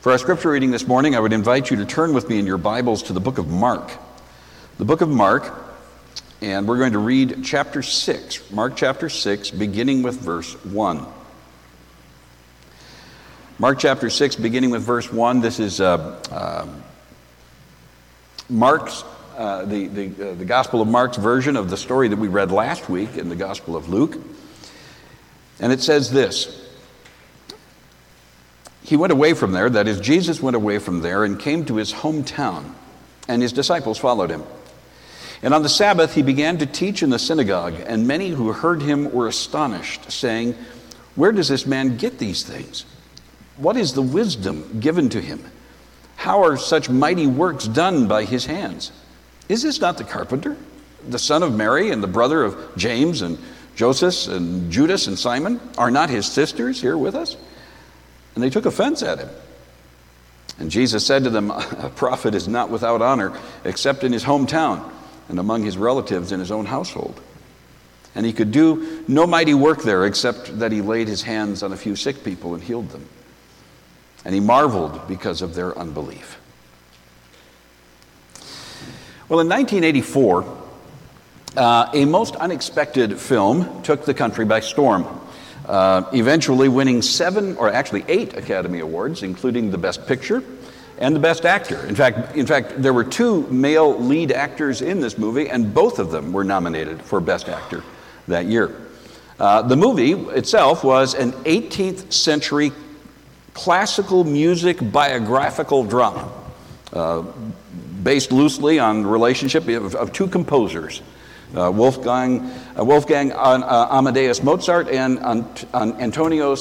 For our scripture reading this morning, I would invite you to turn with me in your Bibles to the book of Mark. The book of Mark, and we're going to read chapter 6, Mark chapter 6, beginning with verse 1. Mark chapter 6, beginning with verse 1, this is Mark's, the Gospel of Mark's version of the story that we read last week in the Gospel of Luke. And it says this: He went away from there, that is, Jesus went away from there and came to his hometown, and his disciples followed him. And on the Sabbath he began to teach in the synagogue, and many who heard him were astonished, saying, "Where does this man get these things? What is the wisdom given to him? How are such mighty works done by his hands? Is this not the carpenter, the son of Mary, and the brother of James and Joseph and Judas and Simon? Are not his sisters here with us?" And they took offense at him. And Jesus said to them, "A prophet is not without honor except in his hometown and among his relatives in his own household." And he could do no mighty work there except that he laid his hands on a few sick people and healed them. And he marveled because of their unbelief. Well, in 1984, a most unexpected film took the country by storm. Eventually winning 8 Academy Awards, including the Best Picture and the Best Actor. In fact, there were 2 male lead actors in this movie, and both of them were nominated for Best Actor that year. The movie itself was an 18th century classical music biographical drama, based loosely on the relationship of 2 composers, Wolfgang Amadeus Mozart and Antonio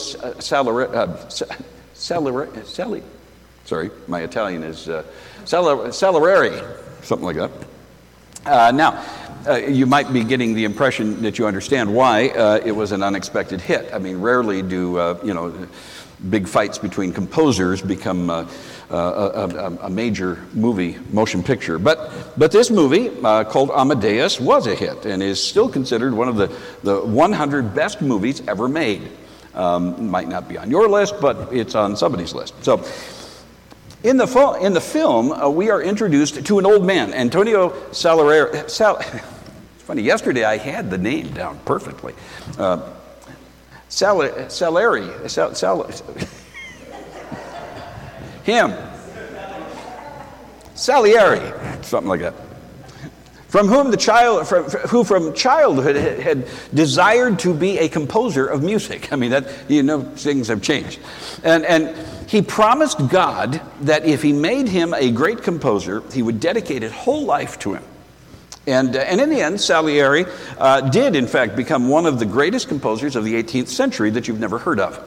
Salieri. Sorry, my Italian is Salieri, something like that. Now, you might be getting the impression that you understand why it was an unexpected hit. I mean, rarely do big fights between composers become a major movie motion picture. But this movie, called Amadeus, was a hit and is still considered one of the 100 best movies ever made. Might not be on your list, but it's on somebody's list. So in the film, we are introduced to an old man, Antonio Salieri. It's funny, yesterday I had the name down perfectly. Salieri. Him. Salieri, something like that. Who from childhood had desired to be a composer of music. I mean, things have changed. And he promised God that if he made him a great composer, he would dedicate his whole life to him. And in the end, Salieri did, in fact, become one of the greatest composers of the 18th century that you've never heard of.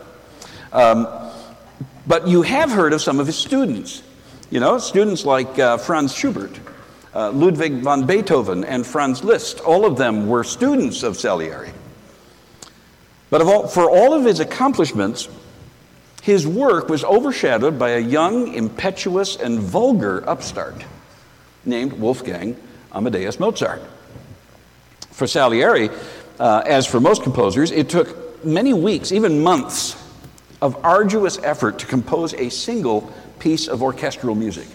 But you have heard of some of his students. Students like Franz Schubert, Ludwig van Beethoven, and Franz Liszt. All of them were students of Salieri. But for all of his accomplishments, his work was overshadowed by a young, impetuous, and vulgar upstart named Wolfgang Amadeus Mozart. For Salieri, as for most composers, it took many weeks, even months, of arduous effort to compose a single piece of orchestral music.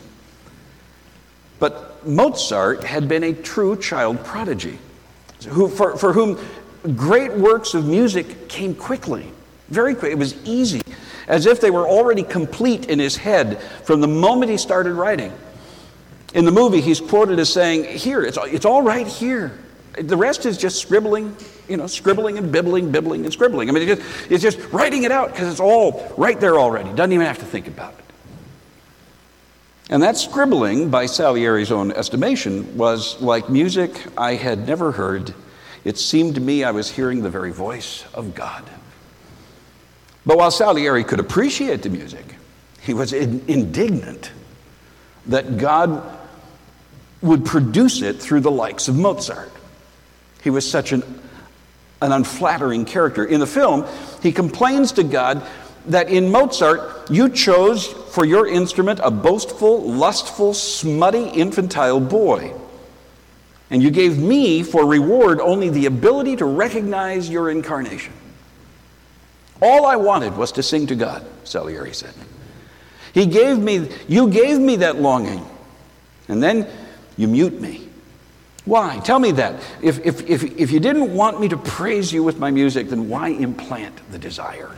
But Mozart had been a true child prodigy, for whom great works of music came quickly, very quickly. It was easy, as if they were already complete in his head from the moment he started writing. In the movie, he's quoted as saying, "Here, it's all right here. The rest is just scribbling and bibbling and scribbling." I mean, it's just writing it out because it's all right there already. Doesn't even have to think about it. And that scribbling, by Salieri's own estimation, was like music I had never heard. It seemed to me I was hearing the very voice of God. But while Salieri could appreciate the music, he was indignant that God would produce it through the likes of Mozart. He was such an unflattering character. In the film, he complains to God that in Mozart, you chose for your instrument a boastful, lustful, smutty, infantile boy. And you gave me for reward only the ability to recognize your incarnation. All I wanted was to sing to God, Salieri said. You gave me that longing, and then you mute me. Why? Tell me that. If you didn't want me to praise you with my music, then why implant the desire?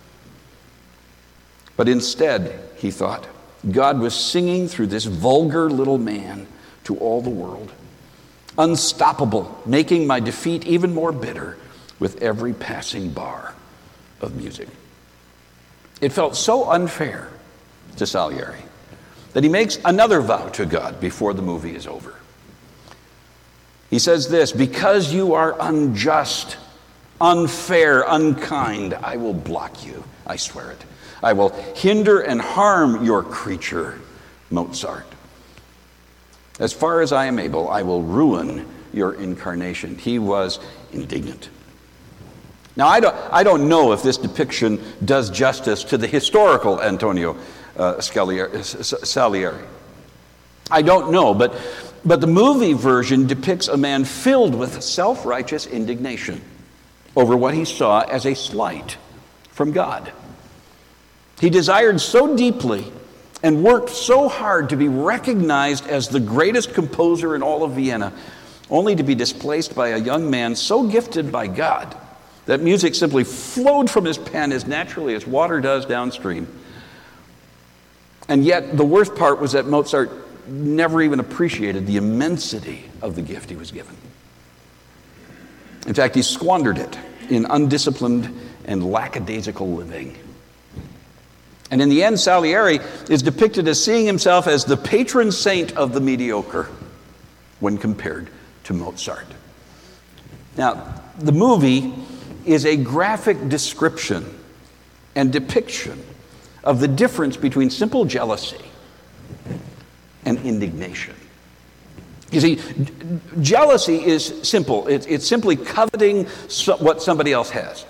But instead, he thought, God was singing through this vulgar little man to all the world. Unstoppable, making my defeat even more bitter with every passing bar of music. It felt so unfair to Salieri that he makes another vow to God before the movie is over. He says this, because you are unjust, unfair, unkind, I will block you. I swear it. I will hinder and harm your creature, Mozart. As far as I am able, I will ruin your incarnation. He was indignant. Now, I don't know if this depiction does justice to the historical Antonio Salieri. I don't know, but the movie version depicts a man filled with self-righteous indignation over what he saw as a slight from God. He desired so deeply and worked so hard to be recognized as the greatest composer in all of Vienna, only to be displaced by a young man so gifted by God that music simply flowed from his pen as naturally as water does downstream. And yet, the worst part was that Mozart never even appreciated the immensity of the gift he was given. In fact, he squandered it in undisciplined and lackadaisical living. And in the end, Salieri is depicted as seeing himself as the patron saint of the mediocre when compared to Mozart. Now, the movie is a graphic description and depiction of the difference between simple jealousy and indignation. You see, jealousy is simple. It's simply coveting what somebody else has.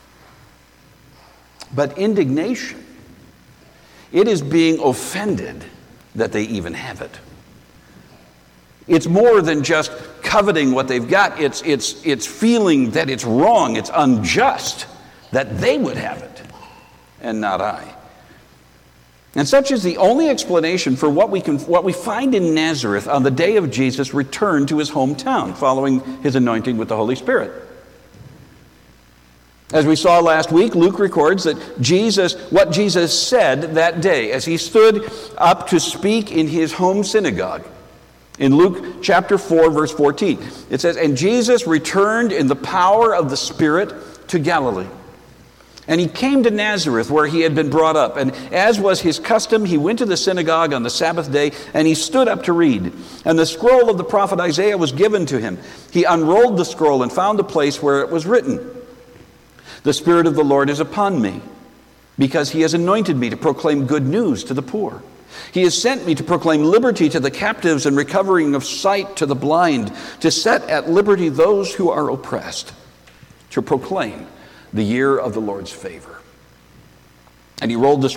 But indignation, it is being offended that they even have it. It's more than just coveting what they've got. It's feeling that it's wrong, it's unjust that they would have it and not I. And such is the only explanation for what we find in Nazareth on the day of Jesus' return to his hometown following his anointing with the Holy Spirit. As we saw last week, Luke records that what Jesus said that day as he stood up to speak in his home synagogue. In Luke chapter 4, verse 14, it says, "And Jesus returned in the power of the Spirit to Galilee. And he came to Nazareth where he had been brought up. And as was his custom, he went to the synagogue on the Sabbath day, and he stood up to read. And the scroll of the prophet Isaiah was given to him. He unrolled the scroll and found the place where it was written, 'The Spirit of the Lord is upon me, because he has anointed me to proclaim good news to the poor. He has sent me to proclaim liberty to the captives and recovering of sight to the blind, to set at liberty those who are oppressed, to proclaim the year of the Lord's favor.' And he rolled up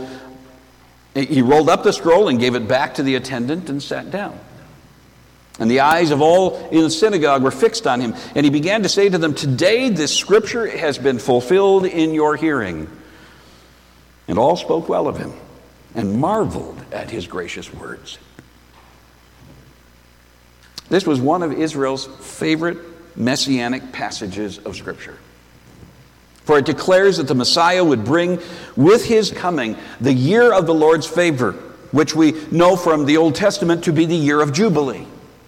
the scroll and gave it back to the attendant and sat down. And the eyes of all in the synagogue were fixed on him. And he began to say to them, 'Today this scripture has been fulfilled in your hearing.' And all spoke well of him and marveled at his gracious words." This was one of Israel's favorite messianic passages of Scripture. For it declares that the Messiah would bring with his coming the year of the Lord's favor, which we know from the Old Testament to be the year of Jubilee.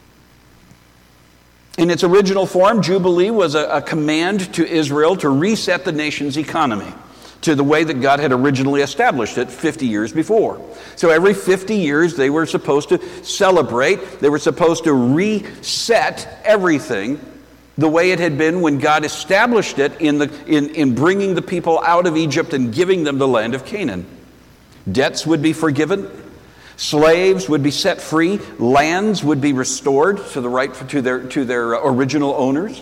In its original form, Jubilee was a command to Israel to reset the nation's economy to the way that God had originally established it 50 years before. So every 50 years they were supposed to celebrate, they were supposed to reset everything the way it had been when God established it in bringing the people out of Egypt and giving them the land of Canaan. Debts would be forgiven, slaves would be set free, lands would be restored to their original owners.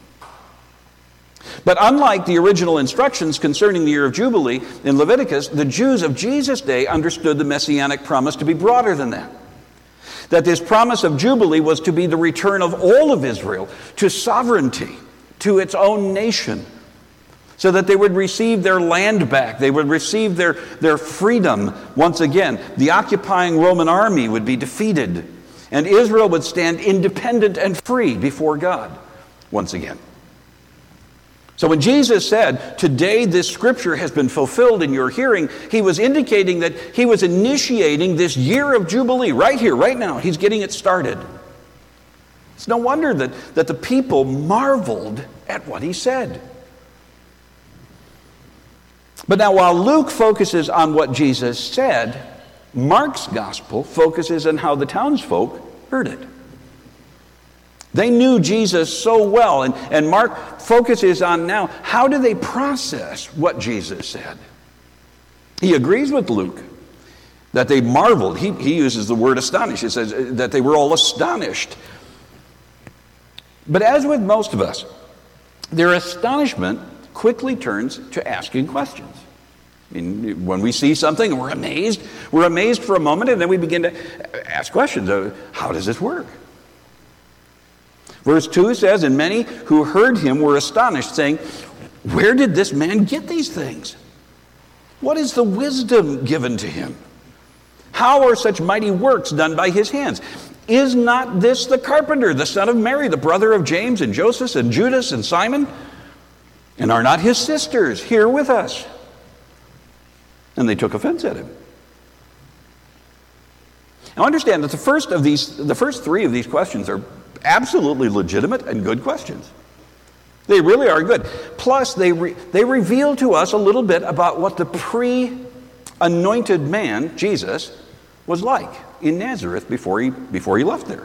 But unlike the original instructions concerning the year of Jubilee in Leviticus, the Jews of Jesus' day understood the messianic promise to be broader than that. That this promise of Jubilee was to be the return of all of Israel to sovereignty, to its own nation, so that they would receive their land back. They would receive their freedom once again. The occupying Roman army would be defeated, and Israel would stand independent and free before God once again. So when Jesus said, "Today this scripture has been fulfilled in your hearing," he was indicating that he was initiating this year of Jubilee right here, right now. He's getting it started. It's no wonder that the people marveled at what he said. But now, while Luke focuses on what Jesus said, Mark's gospel focuses on how the townsfolk heard it. They knew Jesus so well, and Mark focuses on now, how do they process what Jesus said? He agrees with Luke that they marveled. He uses the word astonished. It says that they were all astonished. But as with most of us, their astonishment quickly turns to asking questions. I mean, when we see something and we're amazed for a moment, and then we begin to ask questions. How does this work? Verse 2 says, "And many who heard him were astonished, saying, 'Where did this man get these things? What is the wisdom given to him? How are such mighty works done by his hands? Is not this the carpenter, the son of Mary, the brother of James and Joseph and Judas and Simon? And are not his sisters here with us?' And they took offense at him." Now understand that the first three of these questions are absolutely legitimate and good questions. They really are good. Plus, they reveal to us a little bit about what the pre-anointed man, Jesus, was like in Nazareth before he left there.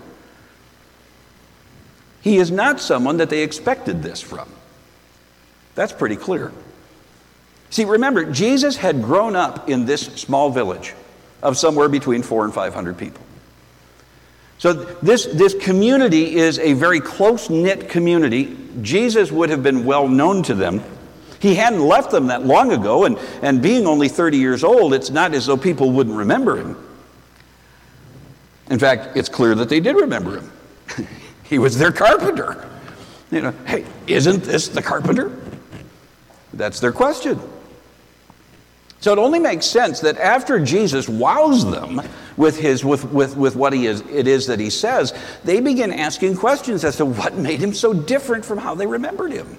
He is not someone that they expected this from. That's pretty clear. See, remember, Jesus had grown up in this small village of somewhere between 400 and 500 people. So this community is a very close-knit community. Jesus would have been well known to them. He hadn't left them that long ago, and being only 30 years old, it's not as though people wouldn't remember him. In fact, it's clear that they did remember him. He was their carpenter. Hey, isn't this the carpenter? That's their question. So it only makes sense that after Jesus wows them with what it is that he says, they begin asking questions as to what made him so different from how they remembered him.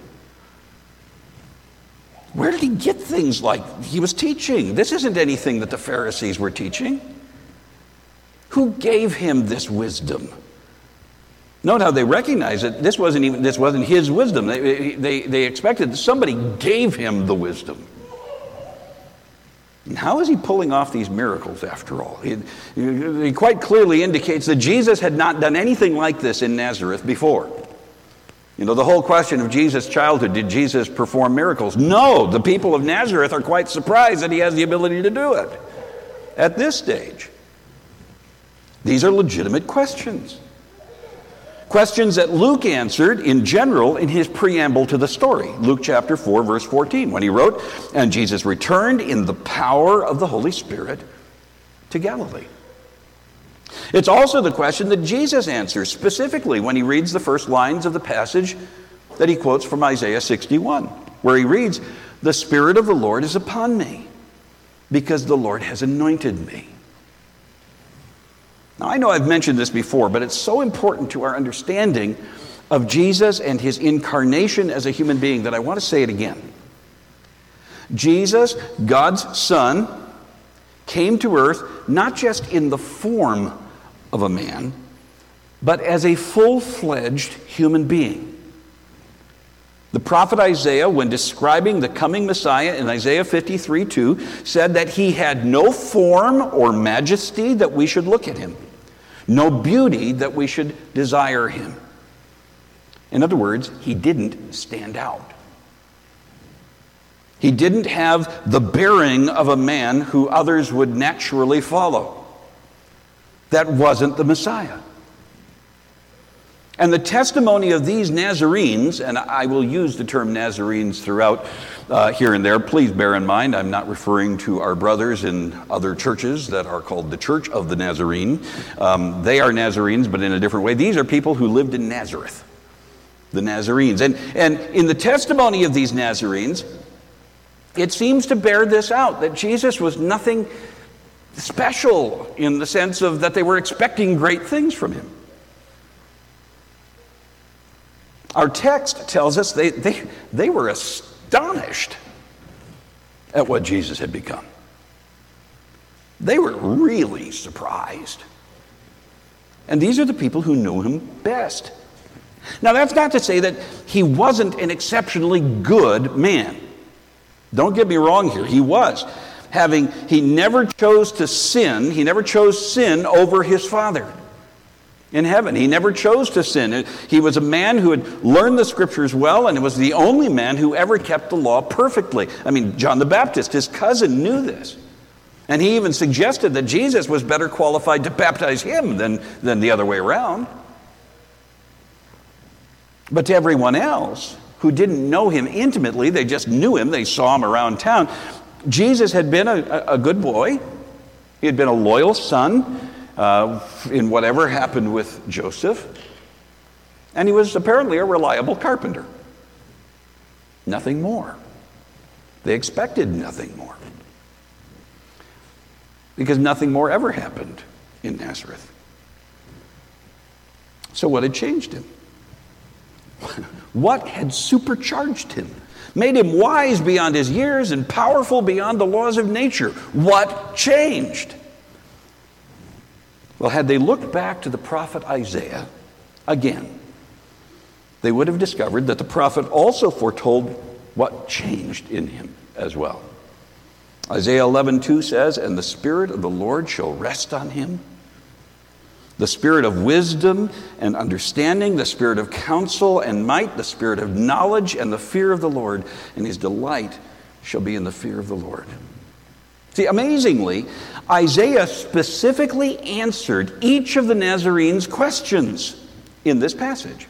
Where did he get things like he was teaching? This isn't anything that the Pharisees were teaching. Who gave him this wisdom? Note how they recognize it. This wasn't his wisdom. They expected that somebody gave him the wisdom. And how is he pulling off these miracles after all? He quite clearly indicates that Jesus had not done anything like this in Nazareth before. The whole question of Jesus' childhood, did Jesus perform miracles? No, the people of Nazareth are quite surprised that he has the ability to do it at this stage. These are legitimate questions. Questions that Luke answered in general in his preamble to the story. Luke chapter 4, verse 14, when he wrote, "And Jesus returned in the power of the Holy Spirit to Galilee." It's also the question that Jesus answers specifically when he reads the first lines of the passage that he quotes from Isaiah 61, where he reads, "The Spirit of the Lord is upon me, because the Lord has anointed me." Now, I know I've mentioned this before, but it's so important to our understanding of Jesus and his incarnation as a human being that I want to say it again. Jesus, God's Son, came to earth not just in the form of a man, but as a full-fledged human being. The prophet Isaiah, when describing the coming Messiah in Isaiah 53:2, said that he had no form or majesty that we should look at him, no beauty that we should desire him. In other words, he didn't stand out. He didn't have the bearing of a man who others would naturally follow. That wasn't the Messiah. And the testimony of these Nazarenes, and I will use the term Nazarenes throughout here and there. Please bear in mind, I'm not referring to our brothers in other churches that are called the Church of the Nazarene. They are Nazarenes, but in a different way. These are people who lived in Nazareth, the Nazarenes. And in the testimony of these Nazarenes, it seems to bear this out, that Jesus was nothing special in the sense of that they were expecting great things from him. Our text tells us they were astonished at what Jesus had become. They were really surprised. And these are the people who knew him best. Now, that's not to say that he wasn't an exceptionally good man. Don't get me wrong here. He was. He never chose to sin. He never chose sin over his Father in heaven. He never chose to sin. He was a man who had learned the Scriptures well, and was the only man who ever kept the law perfectly. I mean, John the Baptist, his cousin, knew this. And he even suggested that Jesus was better qualified to baptize him than the other way around. But to everyone else who didn't know him intimately, they just knew him, they saw him around town, Jesus had been a good boy. He had been a loyal son in whatever happened with Joseph. And he was apparently a reliable carpenter. Nothing more. They expected nothing more. Because nothing more ever happened in Nazareth. So what had changed him? What had supercharged him? Made him wise beyond his years and powerful beyond the laws of nature? What changed? Well, had they looked back to the prophet Isaiah again, they would have discovered that the prophet also foretold what changed in him as well. Isaiah 11:2 says, "And the Spirit of the Lord shall rest on him, the Spirit of wisdom and understanding, the Spirit of counsel and might, the Spirit of knowledge and the fear of the Lord, and his delight shall be in the fear of the Lord." See, amazingly, Isaiah specifically answered each of the Nazarenes' questions in this passage.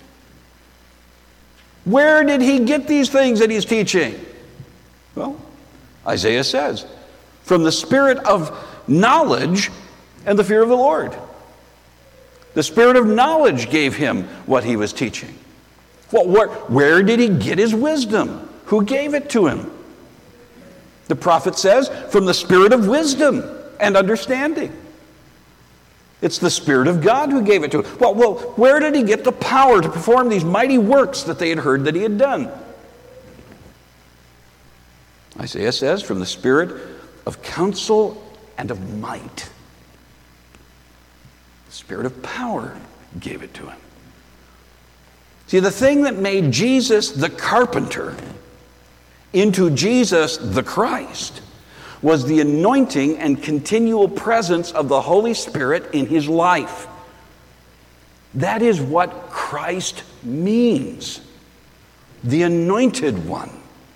Where did he get these things that he's teaching? Well, Isaiah says, from the Spirit of knowledge and the fear of the Lord. The Spirit of knowledge gave him what he was teaching. Well, where did he get his wisdom? Who gave it to him? The prophet says, from the Spirit of wisdom and understanding. It's the Spirit of God who gave it to him. Well, where did he get the power to perform these mighty works that they had heard that he had done? Isaiah says, from the Spirit of counsel and of might. The Spirit of power gave it to him. See, the thing that made Jesus the carpenter into Jesus the Christ was the anointing and continual presence of the Holy Spirit in his life. That is what Christ means. The anointed one.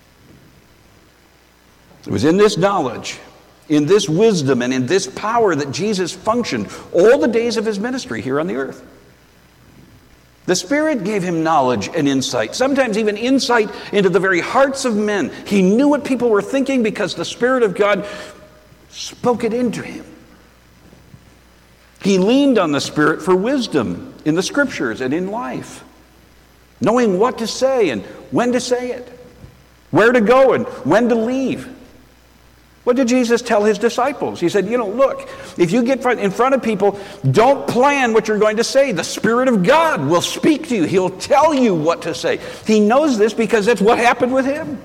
It was in this knowledge, in this wisdom, and in this power that Jesus functioned all the days of his ministry here on the earth. The Spirit gave him knowledge and insight, sometimes even insight into the very hearts of men. He knew what people were thinking because the Spirit of God spoke it into him. He leaned on the Spirit for wisdom in the Scriptures and in life, knowing what to say and when to say it, where to go and when to leave. What did Jesus tell his disciples? He said, look, if you get in front of people, don't plan what you're going to say. The Spirit of God will speak to you. He'll tell you what to say. He knows this because that's what happened with him.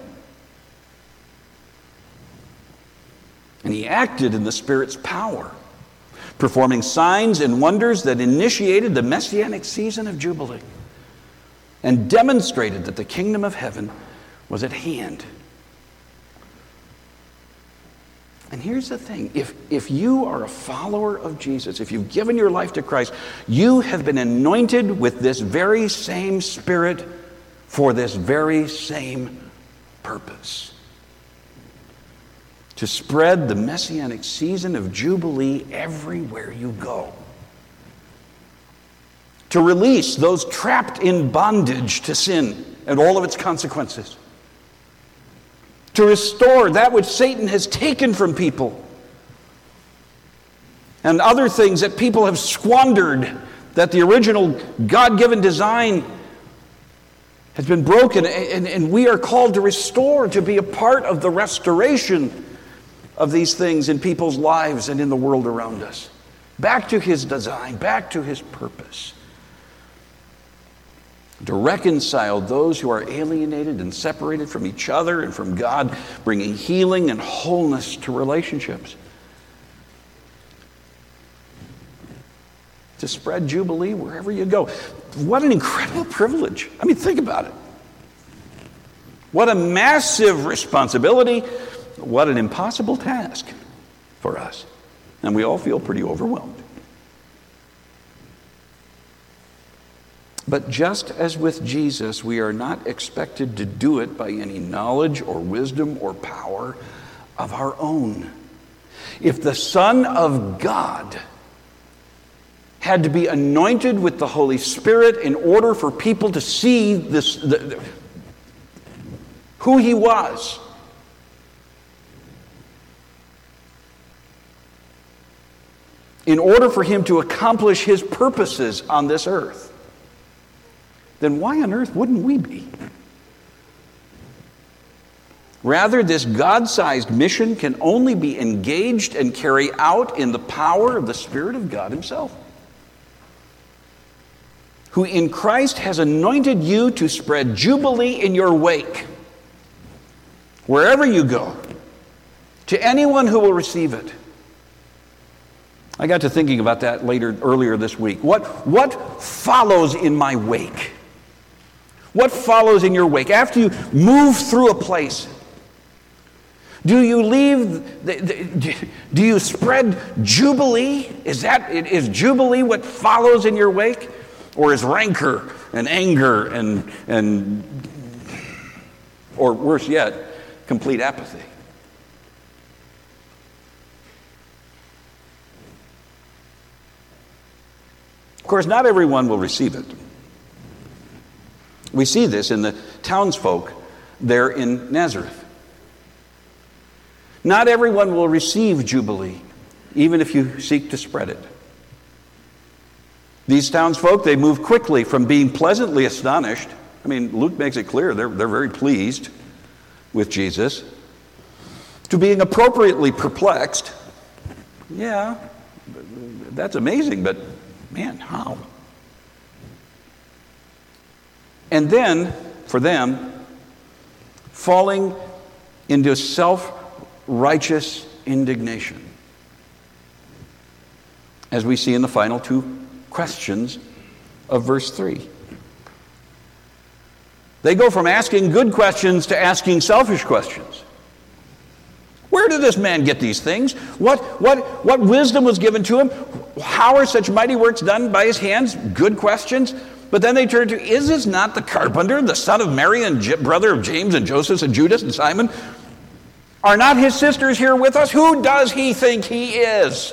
And he acted in the Spirit's power, performing signs and wonders that initiated the Messianic season of Jubilee and demonstrated that the kingdom of heaven was at hand. And here's the thing, if you are a follower of Jesus, if you've given your life to Christ, you have been anointed with this very same Spirit for this very same purpose. To spread the Messianic season of Jubilee everywhere you go. To release those trapped in bondage to sin and all of its consequences. To restore that which Satan has taken from people. And other things that people have squandered, that the original God-given design has been broken, and we are called to restore, to be a part of the restoration of these things in people's lives and in the world around us. Back to his design, back to his purpose. To reconcile those who are alienated and separated from each other and from God, bringing healing and wholeness to relationships. To spread Jubilee wherever you go. What an incredible privilege. I mean, think about it. What a massive responsibility. What an impossible task for us. And we all feel pretty overwhelmed. But just as with Jesus, we are not expected to do it by any knowledge or wisdom or power of our own. If the Son of God had to be anointed with the Holy Spirit in order for people to see this, who he was, in order for him to accomplish his purposes on this earth, then why on earth wouldn't we be? Rather, this God-sized mission can only be engaged and carried out in the power of the Spirit of God himself, who in Christ has anointed you to spread Jubilee in your wake, wherever you go, to anyone who will receive it. I got to thinking about that earlier this week. What follows in my wake? What follows in your wake? After you move through a place, do you leave, do you spread Jubilee? Is Jubilee what follows in your wake? Or is rancor and anger and or worse yet, complete apathy? Of course, not everyone will receive it. We see this in the townsfolk there in Nazareth. Not everyone will receive Jubilee, even if you seek to spread it. These townsfolk, they move quickly from being pleasantly astonished. I mean, Luke makes it clear they're very pleased with Jesus, to being appropriately perplexed. Yeah, that's amazing, but man, how? And then, for them, falling into self-righteous indignation, as we see in the final two questions of verse 3. They go from asking good questions to asking selfish questions. Where did this man get these things? What wisdom was given to him? How are such mighty works done by his hands? Good questions. But then they turn to, is this not the carpenter, the son of Mary and brother of James and Joseph and Judas and Simon? Are not his sisters here with us? Who does he think he is?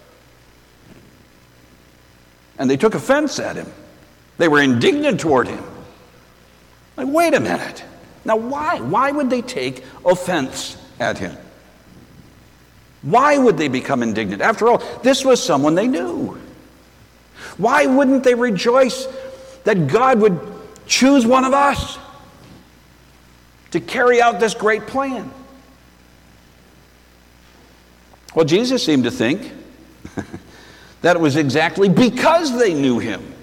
And they took offense at him. They were indignant toward him. Like, wait a minute. Now why? Why would they take offense at him? Why would they become indignant? After all, this was someone they knew. Why wouldn't they rejoice that God would choose one of us to carry out this great plan? Well, Jesus seemed to think that it was exactly because they knew him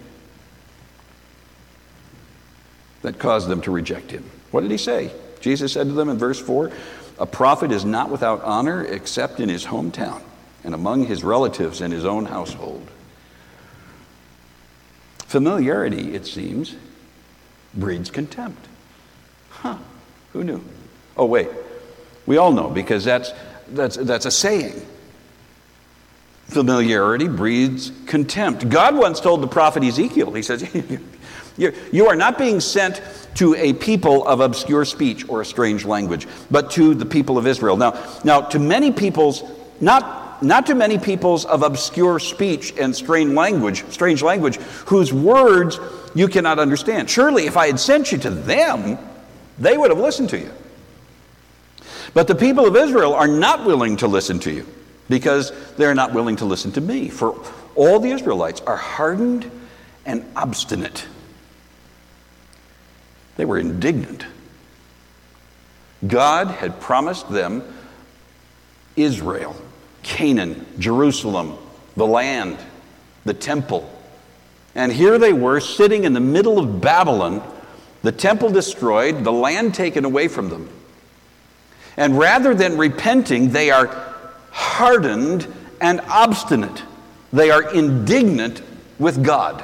that caused them to reject him. What did he say? Jesus said to them in verse 4, "A prophet is not without honor except in his hometown and among his relatives and his own household." Familiarity, it seems, breeds contempt. Who knew? Oh, wait. We all know, because that's a saying. Familiarity breeds contempt. God once told the prophet Ezekiel, he says, you are not being sent to a people of obscure speech or a strange language, but to the people of Israel. Now to many peoples, not to many peoples of obscure speech and strange language, whose words you cannot understand. Surely if I had sent you to them, they would have listened to you. But the people of Israel are not willing to listen to you, because they're not willing to listen to me. For all the Israelites are hardened and obstinate. They were indignant. God had promised them Israel, Canaan, Jerusalem, the land, the temple. And here they were sitting in the middle of Babylon, the temple destroyed, the land taken away from them. And rather than repenting, they are hardened and obstinate. They are indignant with God.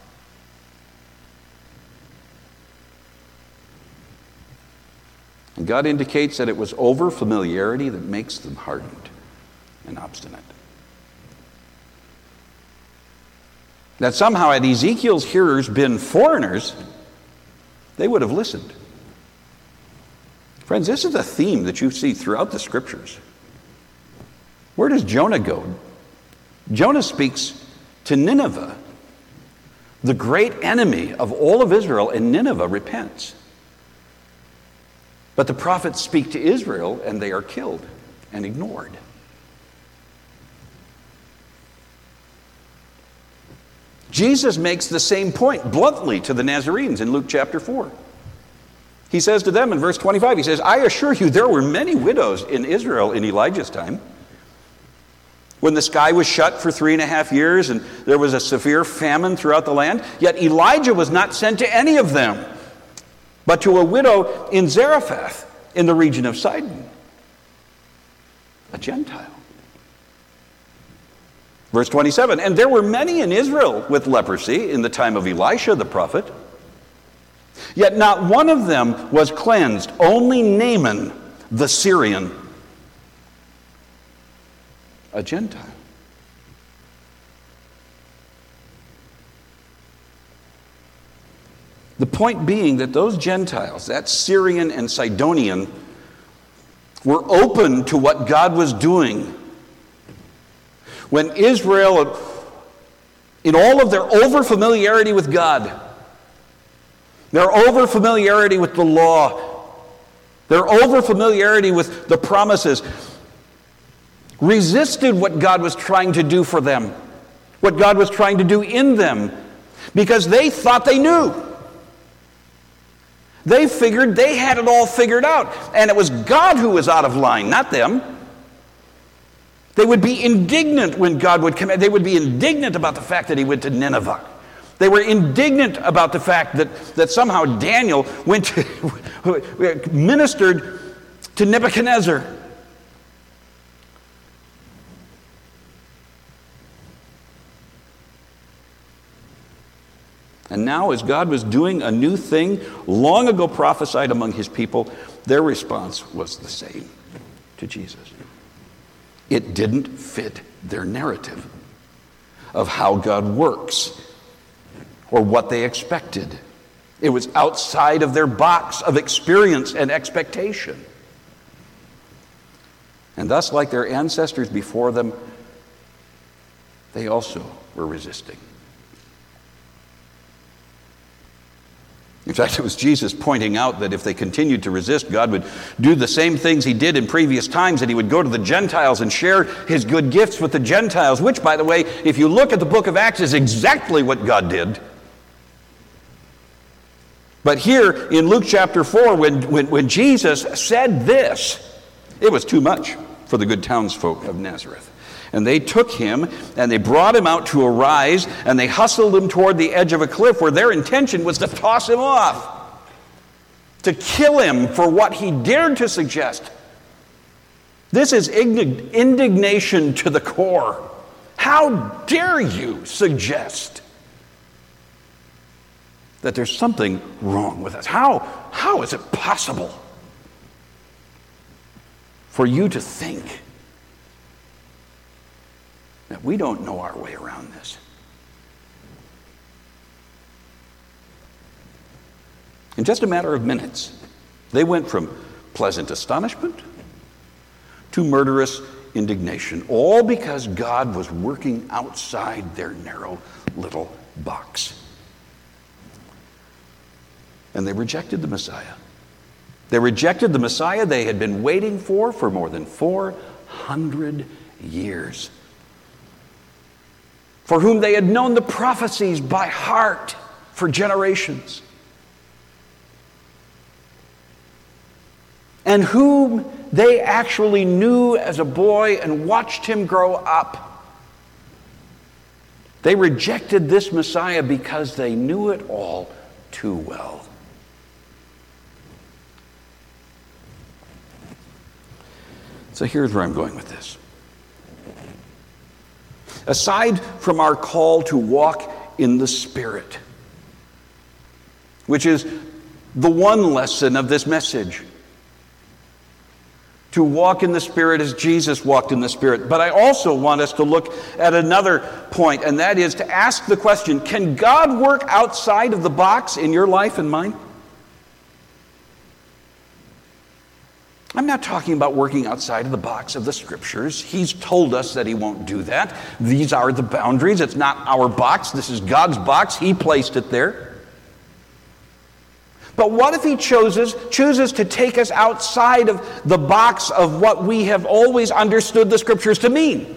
And God indicates that it was over familiarity that makes them hardened and obstinate. That somehow had Ezekiel's hearers been foreigners, they would have listened. Friends, this is a theme that you see throughout the scriptures. Where does Jonah go? Jonah speaks to Nineveh, the great enemy of all of Israel, and Nineveh repents. But the prophets speak to Israel, and they are killed and ignored. Jesus makes the same point bluntly to the Nazarenes in Luke chapter 4. He says to them in verse 25, he says, I assure you there were many widows in Israel in Elijah's time, when the sky was shut for 3.5 years and there was a severe famine throughout the land. Yet Elijah was not sent to any of them, but to a widow in Zarephath in the region of Sidon, a Gentile. Verse 27, and there were many in Israel with leprosy in the time of Elisha the prophet, yet not one of them was cleansed, only Naaman the Syrian, a Gentile. The point being that those Gentiles, that Syrian and Sidonian, were open to what God was doing. When Israel, in all of their over-familiarity with God, their over-familiarity with the law, their over-familiarity with the promises, resisted what God was trying to do for them, what God was trying to do in them, because they thought they knew. They figured they had it all figured out, and it was God who was out of line, not them. They would be indignant when God would come. They would be indignant about the fact that he went to Nineveh. They were indignant about the fact that somehow Daniel went to, ministered to Nebuchadnezzar. And now, as God was doing a new thing, long ago prophesied among his people, their response was the same to Jesus. It didn't fit their narrative of how God works or what they expected. It was outside of their box of experience and expectation. And thus, like their ancestors before them, they also were resisting. In fact, it was Jesus pointing out that if they continued to resist, God would do the same things he did in previous times, that he would go to the Gentiles and share his good gifts with the Gentiles, which, by the way, if you look at the book of Acts, is exactly what God did. But here in Luke chapter 4, when Jesus said this, it was too much for the good townsfolk of Nazareth. And they took him, and they brought him out to arise, and they hustled him toward the edge of a cliff where their intention was to toss him off, to kill him for what he dared to suggest. This is indignation to the core. How dare you suggest that there's something wrong with us? How is it possible for you to think that we don't know our way around this? In just a matter of minutes, they went from pleasant astonishment to murderous indignation, all because God was working outside their narrow little box. And they rejected the Messiah. They rejected the Messiah they had been waiting for more than 400 years, for whom they had known the prophecies by heart for generations. and whom they actually knew as a boy and watched him grow up. They rejected this Messiah because they knew it all too well. So here's where I'm going with this. Aside from our call to walk in the Spirit, which is the one lesson of this message, to walk in the Spirit as Jesus walked in the Spirit. But I also want us to look at another point, and that is to ask the question, can God work outside of the box in your life and mine? I'm not talking about working outside of the box of the Scriptures. He's told us that he won't do that. These are the boundaries. It's not our box. This is God's box. He placed it there. But what if he chooses to take us outside of the box of what we have always understood the Scriptures to mean?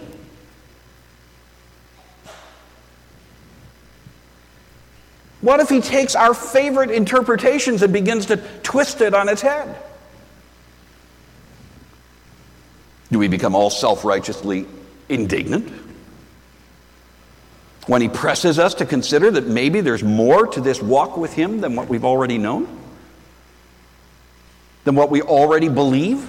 What if he takes our favorite interpretations and begins to twist it on its head? Do we become all self-righteously indignant when he presses us to consider that maybe there's more to this walk with him than what we've already known? Than what we already believe?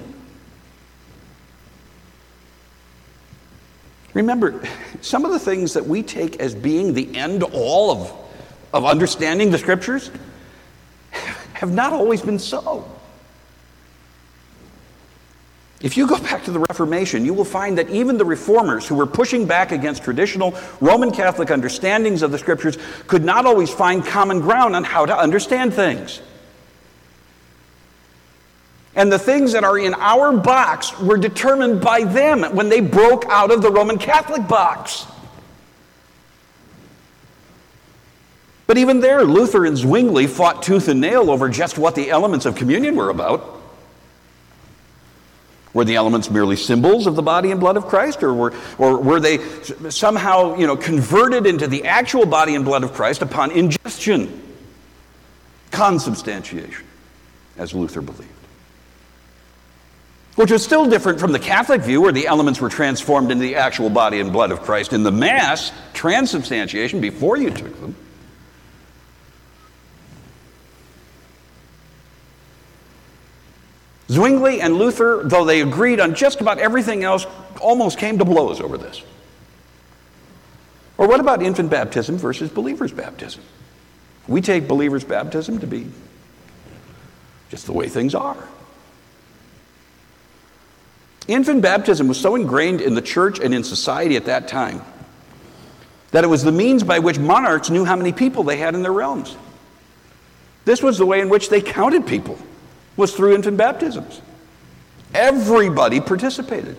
Remember, some of the things that we take as being the end-all of understanding the Scriptures have not always been so. If you go back to the Reformation, you will find that even the Reformers who were pushing back against traditional Roman Catholic understandings of the Scriptures could not always find common ground on how to understand things. And the things that are in our box were determined by them when they broke out of the Roman Catholic box. But even there, Luther and Zwingli fought tooth and nail over just what the elements of communion were about. Were the elements merely symbols of the body and blood of Christ, or were they somehow, converted into the actual body and blood of Christ upon ingestion? Consubstantiation, as Luther believed. Which was still different from the Catholic view, where the elements were transformed into the actual body and blood of Christ in the Mass, transubstantiation, before you took them. Zwingli and Luther, though they agreed on just about everything else, almost came to blows over this. Or what about infant baptism versus believer's baptism? We take believer's baptism to be just the way things are. Infant baptism was so ingrained in the church and in society at that time that it was the means by which monarchs knew how many people they had in their realms. This was the way in which they counted people, was through infant baptisms. Everybody participated.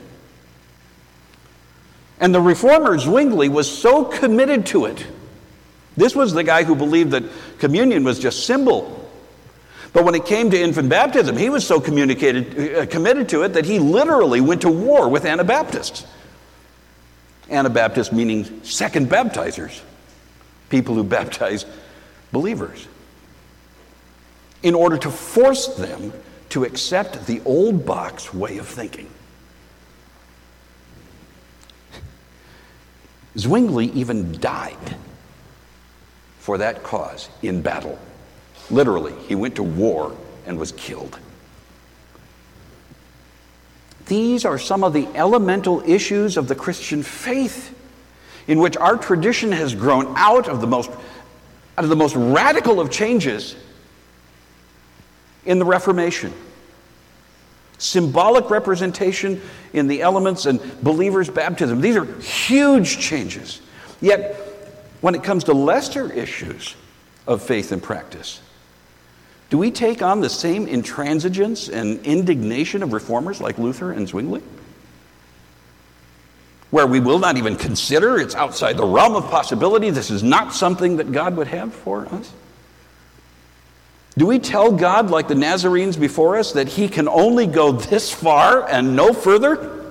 And the reformer Zwingli was so committed to it. This was the guy who believed that communion was just symbol. But when it came to infant baptism, he was so committed to it that he literally went to war with Anabaptists. Anabaptists meaning second baptizers, people who baptized believers, in order to force them to accept the old box way of thinking. Zwingli even died for that cause in battle. Literally, he went to war and was killed. These are some of the elemental issues of the Christian faith in which our tradition has grown out of the most radical of changes in the Reformation. Symbolic representation in the elements and believers' baptism. These are huge changes. Yet, when it comes to lesser issues of faith and practice, do we take on the same intransigence and indignation of reformers like Luther and Zwingli? Where we will not even consider, it's outside the realm of possibility, this is not something that God would have for us? Do we tell God, like the Nazarenes before us, that he can only go this far and no further?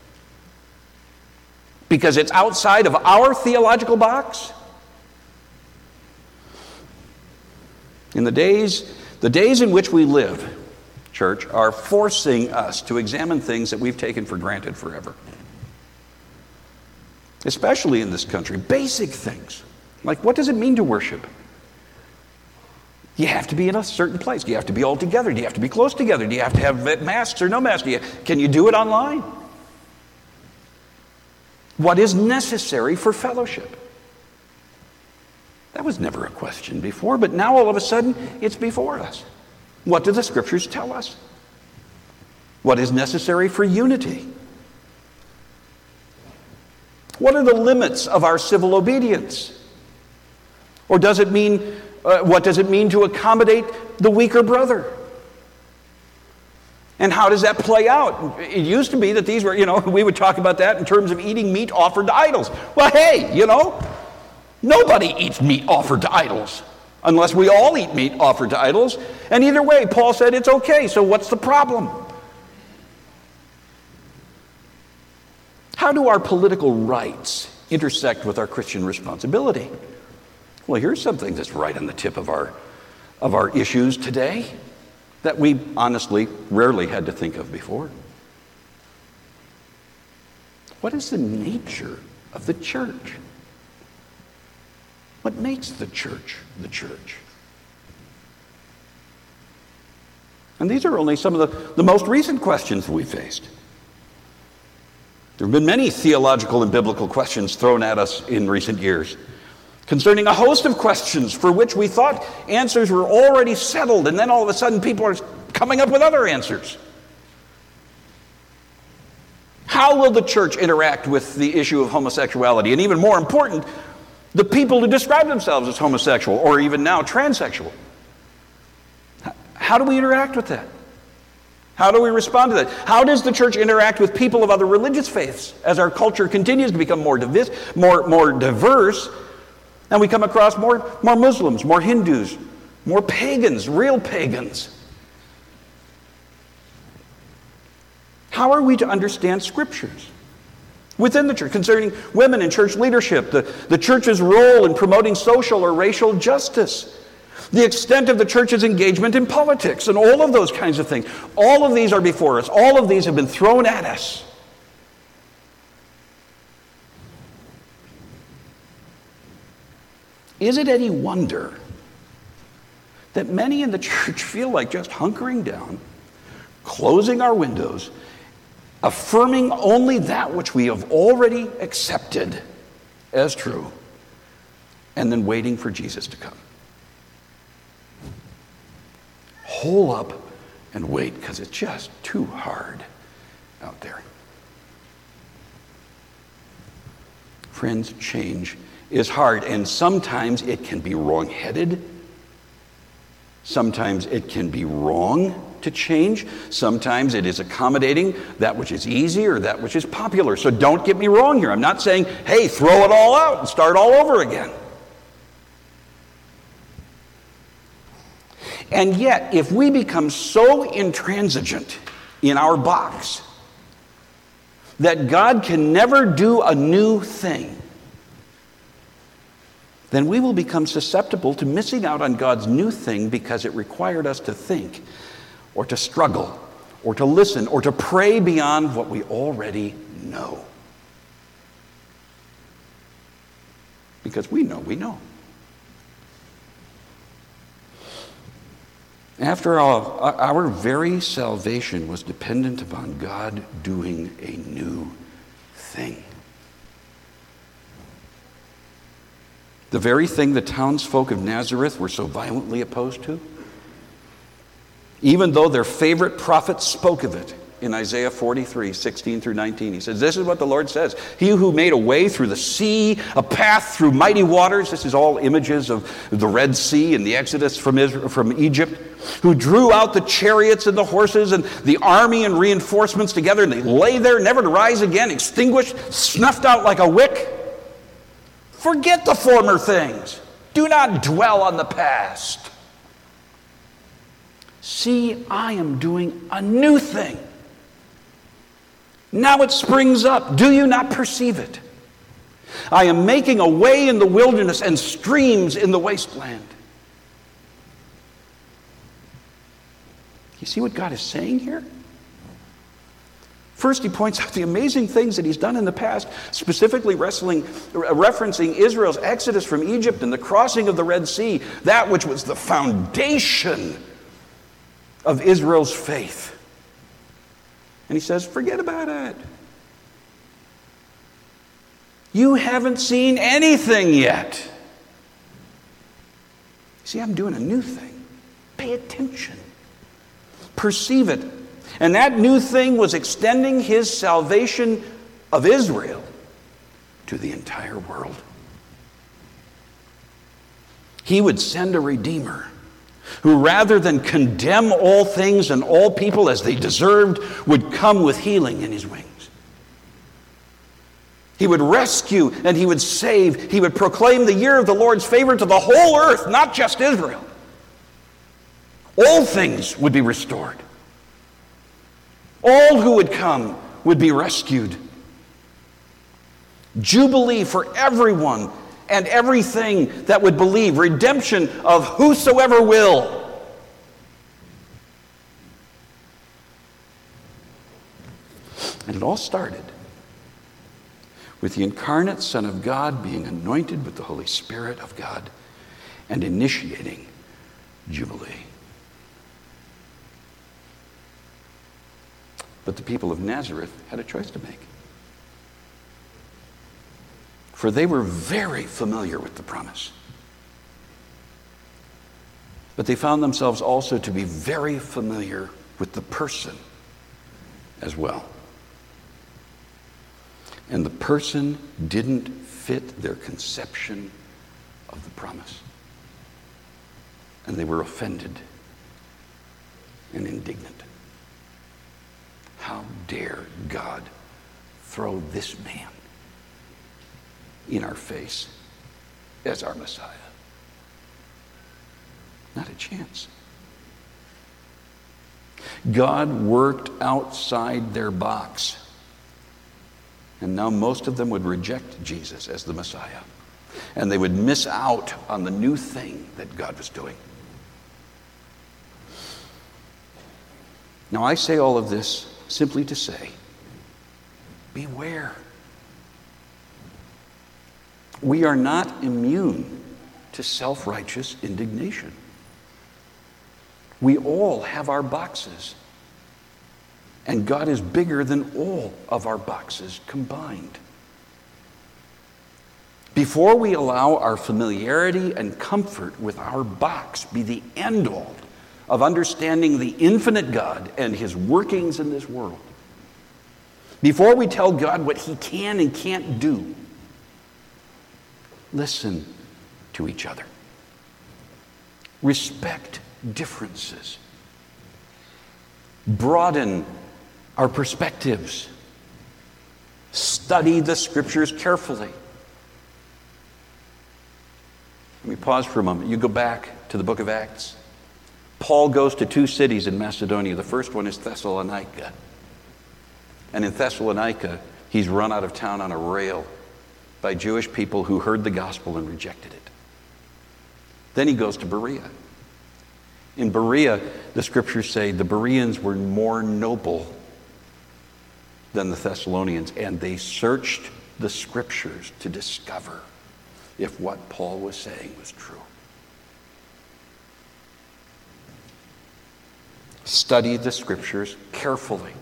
Because it's outside of our theological box? In the days in which we live, church, are forcing us to examine things that we've taken for granted forever. Especially in this country, basic things. Like, what does it mean to worship? You have to be in a certain place. Do you have to be all together? Do you have to be close together? Do you have to have masks or no masks? Can you do it online? What is necessary for fellowship? That was never a question before, but now all of a sudden it's before us. What do the scriptures tell us? What is necessary for unity? What are the limits of our civil obedience? Or does it mean, what does it mean to accommodate the weaker brother? And how does that play out? It used to be that these were, we would talk about that in terms of eating meat offered to idols. Well, hey, nobody eats meat offered to idols unless we all eat meat offered to idols. And either way, Paul said it's okay, so what's the problem? How do our political rights intersect with our Christian responsibility? Well, here's something that's right on the tip of our issues today that we honestly rarely had to think of before. What is the nature of the church? What makes the church the church? And these are only some of the most recent questions we faced. There have been many theological and biblical questions thrown at us in recent years concerning a host of questions for which we thought answers were already settled, and then all of a sudden people are coming up with other answers. How will the church interact with the issue of homosexuality? And even more important, the people who describe themselves as homosexual or even now transsexual. How do we interact with that? How do we respond to that? How does the church interact with people of other religious faiths as our culture continues to become more diverse, and we come across more Muslims, more Hindus, more pagans, real pagans? How are we to understand scriptures within the church concerning women in church leadership, the church's role in promoting social or racial justice, the extent of the church's engagement in politics, and all of those kinds of things? All of these are before us. All of these have been thrown at us. Is it any wonder that many in the church feel like just hunkering down, closing our windows, affirming only that which we have already accepted as true, and then waiting for Jesus to come? Hole up and wait, because it's just too hard out there. Friends, change is hard, and sometimes it can be wrong-headed. Sometimes it can be wrong to change. Sometimes it is accommodating that which is easy or that which is popular. So don't get me wrong here. I'm not saying, hey, throw it all out and start all over again. And yet, if we become so intransigent in our box that God can never do a new thing, then we will become susceptible to missing out on God's new thing because it required us to think or to struggle or to listen or to pray beyond what we already know. Because we know. After all, our very salvation was dependent upon God doing a new thing. The very thing the townsfolk of Nazareth were so violently opposed to, even though their favorite prophet spoke of it in Isaiah 43, 16 through 19. He says, this is what the Lord says. He who made a way through the sea, a path through mighty waters. This is all images of the Red Sea and the Exodus from Egypt. Who drew out the chariots and the horses and the army and reinforcements together, and they lay there never to rise again, extinguished, snuffed out like a wick. Forget the former things. Do not dwell on the past. See, I am doing a new thing. Now it springs up. Do you not perceive it? I am making a way in the wilderness and streams in the wasteland. You see what God is saying here? First, he points out the amazing things that he's done in the past, specifically referencing Israel's exodus from Egypt and the crossing of the Red Sea, that which was the foundation of Israel's faith. And he says, forget about it. You haven't seen anything yet. See, I'm doing a new thing. Pay attention. Perceive it. And that new thing was extending his salvation of Israel to the entire world. He would send a Redeemer who, rather than condemn all things and all people as they deserved, would come with healing in his wings. He would rescue and he would save. He would proclaim the year of the Lord's favor to the whole earth, not just Israel. All things would be restored. All who would come would be rescued. Jubilee for everyone and everything that would believe. Redemption of whosoever will. And it all started with the incarnate Son of God being anointed with the Holy Spirit of God and initiating Jubilee. But the people of Nazareth had a choice to make. For they were very familiar with the promise. But they found themselves also to be very familiar with the person as well. And the person didn't fit their conception of the promise. And they were offended and indignant. How dare God throw this man in our face as our Messiah? Not a chance. God worked outside their box. And now most of them would reject Jesus as the Messiah. And they would miss out on the new thing that God was doing. Now I say all of this simply to say, beware. We are not immune to self-righteous indignation. We all have our boxes. And God is bigger than all of our boxes combined. Before we allow our familiarity and comfort with our box be the end-all of understanding the infinite God and his workings in this world, before we tell God what he can and can't do, listen to each other. Respect differences. Broaden our perspectives. Study the scriptures carefully. Let me pause for a moment. You go back to the book of Acts. Paul goes to 2 cities in Macedonia. The first one is Thessalonica. And in Thessalonica, he's run out of town on a rail by Jewish people who heard the gospel and rejected it. Then he goes to Berea. In Berea, the scriptures say the Bereans were more noble than the Thessalonians, and they searched the scriptures to discover if what Paul was saying was true. Study the scriptures carefully.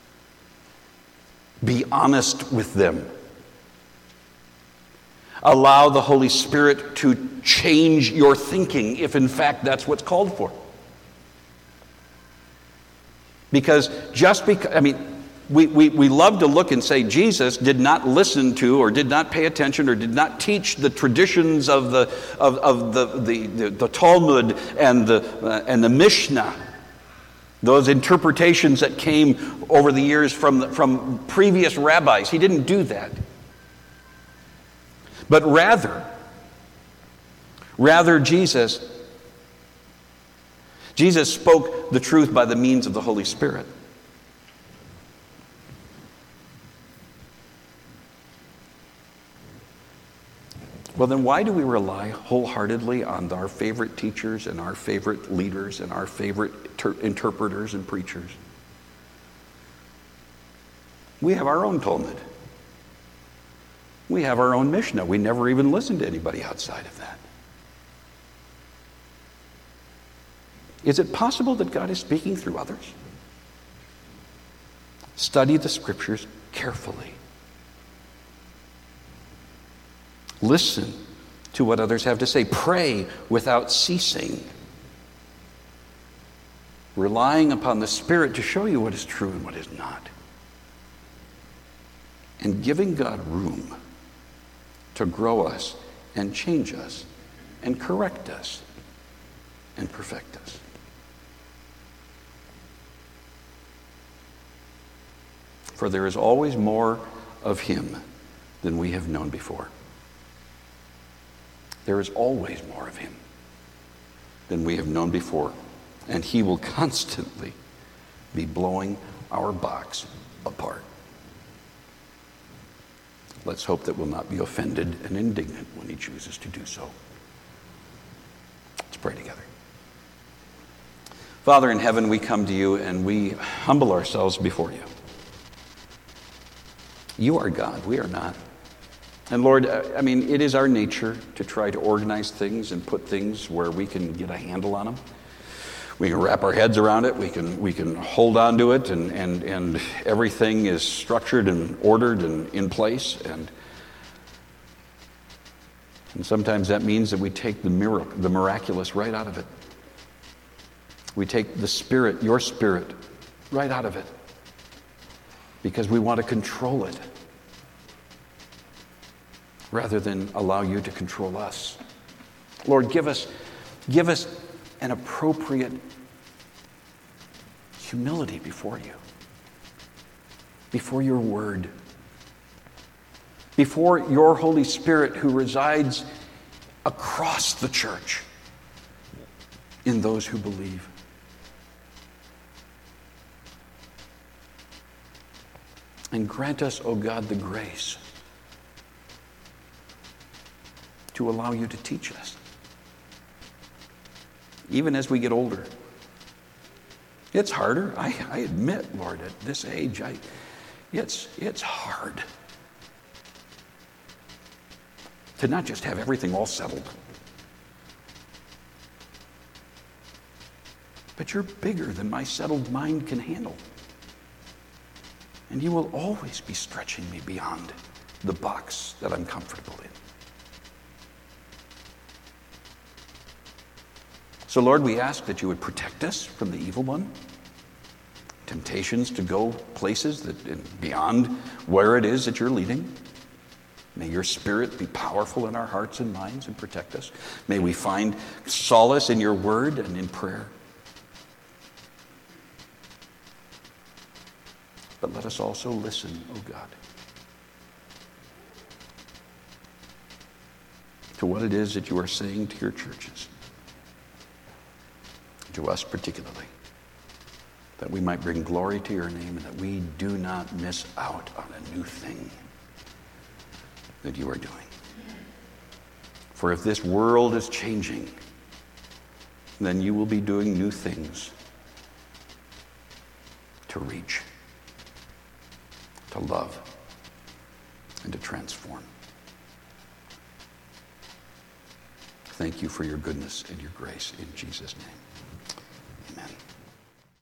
Be honest with them. Allow the Holy Spirit to change your thinking if in fact that's what's called for. Because we love to look and say Jesus did not listen to or did not pay attention or did not teach the traditions of the Talmud and the Mishnah, those interpretations that came over the years from previous rabbis. He didn't do that. But rather Jesus spoke the truth by the means of the Holy Spirit. Well, then why do we rely wholeheartedly on our favorite teachers and our favorite leaders and our favorite interpreters and preachers? We have our own Talmud. We have our own Mishnah. We never even listen to anybody outside of that. Is it possible that God is speaking through others? Study the scriptures carefully. Listen to what others have to say. Pray without ceasing. Relying upon the Spirit to show you what is true and what is not. And giving God room to grow us and change us and correct us and perfect us. For there is always more of Him than we have known before. There is always more of Him than we have known before. And He will constantly be blowing our box apart. Let's hope that we'll not be offended and indignant when He chooses to do so. Let's pray together. Father in heaven, we come to You and we humble ourselves before You. You are God, we are not. And Lord, it is our nature to try to organize things and put things where we can get a handle on them. We can wrap our heads around it, we can hold on to it, and everything is structured and ordered and in place. And sometimes that means that we take the miraculous right out of it. We take the Spirit, Your Spirit, right out of it. Because we want to control it rather than allow You to control us. Lord, give us an appropriate humility before You, before Your Word, before Your Holy Spirit who resides across the church in those who believe. And grant us, O God, the grace to allow You to teach us. Even as we get older. It's harder. I admit, Lord, at this age, it's hard to not just have everything all settled. But You're bigger than my settled mind can handle. And You will always be stretching me beyond the box that I'm comfortable in. So, Lord, we ask that You would protect us from the evil one, temptations to go places that beyond where it is that You're leading. May Your Spirit be powerful in our hearts and minds and protect us. May we find solace in Your word and in prayer. But let us also listen, O God, to what it is that You are saying to Your churches, to us particularly, that we might bring glory to Your name and that we do not miss out on a new thing that You are doing. For if this world is changing, then You will be doing new things to reach, to love, and to transform. Thank You for Your goodness and Your grace in Jesus' name.